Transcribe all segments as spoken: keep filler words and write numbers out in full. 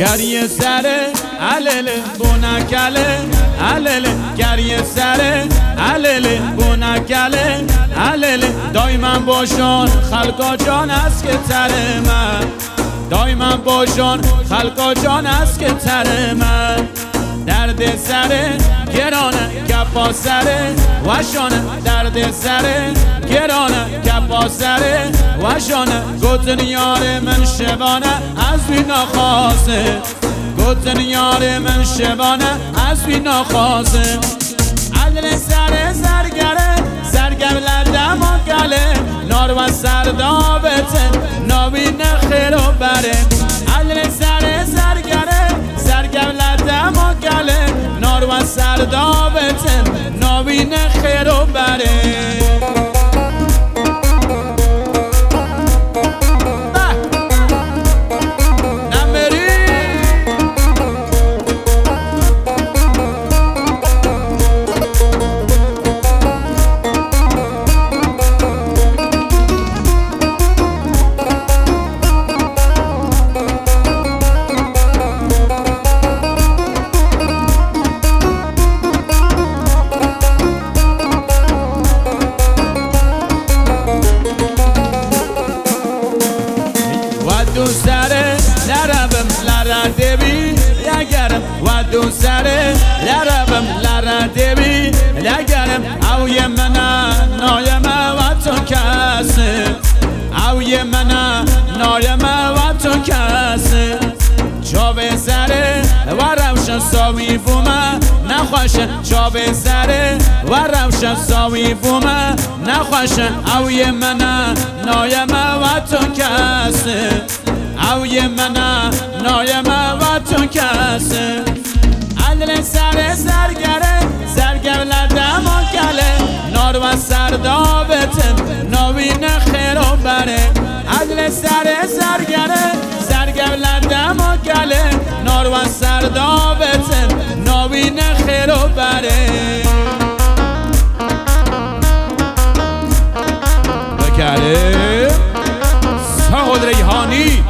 گریه سره علل بونکله علل گریه سره علل بونکله علل دایما باشون خلقا جان است که تره من دایما باشون خلقا جان است که تره من درد سره گرانه کپا سره وشانه درد سره گرانه کپا سره وشانه گوتن یار من شبانه از بی ناخواسته گوتن یار من شبانه از بی ناخواسته عدل سره زرگره زرگر لدم و گله نار و سردابته نابین خیر و بره عدل سره زرگره زرگر لدم و گله نار و سردابته نابین خیر و بره دو سره لربم لرده بی لگرم و دو سره لربم لرده بی لگرم اوی منا نایم و تو کسه اوی منا نایم و تو کسه چوب سره و روشن ساوی بومه نخوشه چوب سره و روشن ساوی بومه نخوشه اوی منا نایم و تو کسه اوی منا نایم و تو کسه عدل سر زرگره زرگر لدم و گله نار و سردابته نابین خیر و بره عدل سر زرگره زرگر لدم و گله نار و سردابته نابین خیر و بره بکره ساقل ریحانی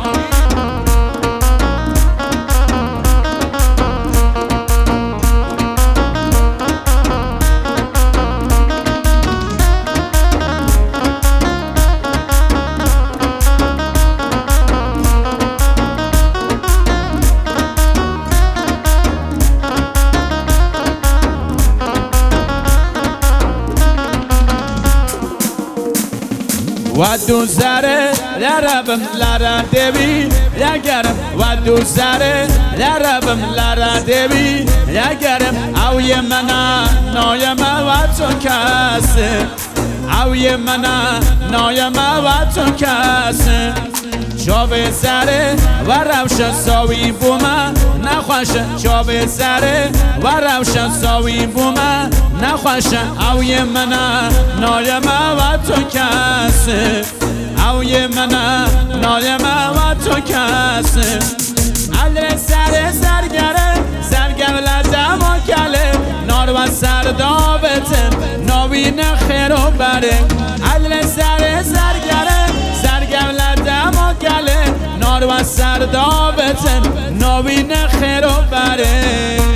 و دو سره لربم لرده بی لگرم و دو سره لربم لرده بی لگرم اوی منا نایم و تو کسه اوی منا نایم و تو کسه چوب سره و روشن ساوی بومه نخوشه چوب سره و روشن ساوی بومه نخوشه اوی منا نایم و تو کسه اوی منا نایم و تو کسه عدل سر زرگره زرگر لدم و گله نار و سردابته نابین خیر و بره عدل سر زرگره زرگر لدم و گله نار و سردابته نابین خیر و بره